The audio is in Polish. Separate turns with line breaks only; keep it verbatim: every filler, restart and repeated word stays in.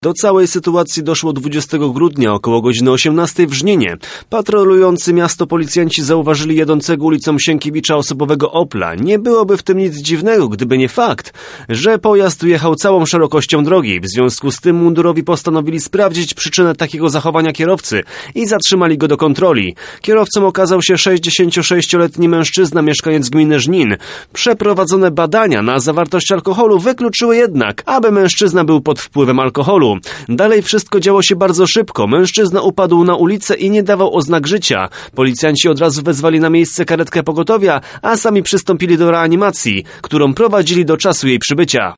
Do całej sytuacji doszło dwudziestego grudnia około godziny osiemnastej w Żninie. Patrolujący miasto policjanci zauważyli jadącego ulicą Sienkiewicza osobowego Opla. Nie byłoby w tym nic dziwnego, gdyby nie fakt, że pojazd jechał całą szerokością drogi. W związku z tym mundurowi postanowili sprawdzić przyczynę takiego zachowania kierowcy i zatrzymali go do kontroli. Kierowcą okazał się sześćdziesięciosześcioletni mężczyzna, mieszkaniec gminy Żnin. Przeprowadzone badania na zawartość alkoholu wykluczyły jednak, aby mężczyzna był pod wpływem alkoholu. Dalej wszystko działo się bardzo szybko. Mężczyzna upadł na ulicę i nie dawał oznak życia. Policjanci od razu wezwali na miejsce karetkę pogotowia, a sami przystąpili do reanimacji, którą prowadzili do czasu jej przybycia.